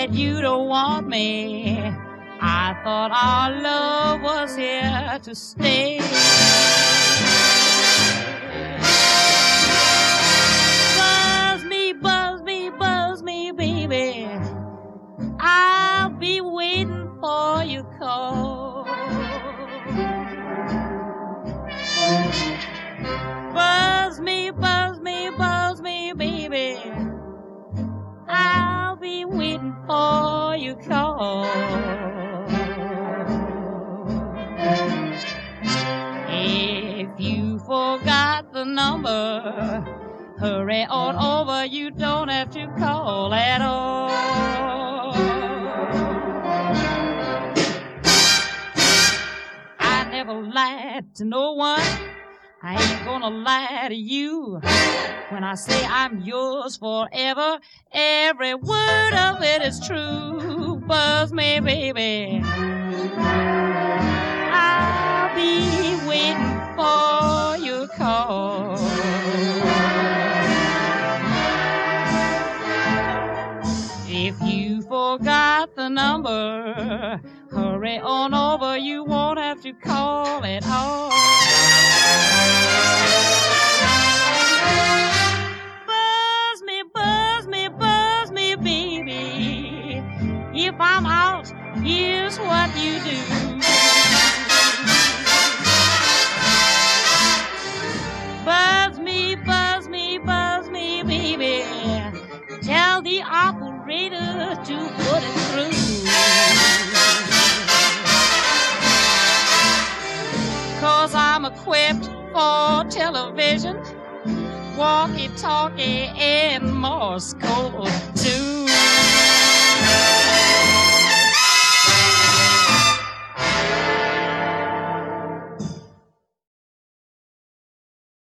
that you don't want me. I thought our love was here to stay. Buzz me, buzz me, buzz me, baby. I'll be waiting for your call. Buzz me, buzz me, buzz me, baby. I'll be waiting for your call. If you forgot the number, hurry on over, you don't have to call at all. I never lied to no one, I ain't gonna lie to you. When I say I'm yours forever, every word of it is true. Buzz me, baby. I'll be waiting for your call. If you forgot the number, hurry on over, you won't have to call at all. Buzz me, buzz me, buzz me, baby. If I'm out, here's what you do. Buzz me, buzz me, buzz me, baby. Tell the operator to put it through. 'Cause I'm equipped for television, walkie-talkie, and Morse code too.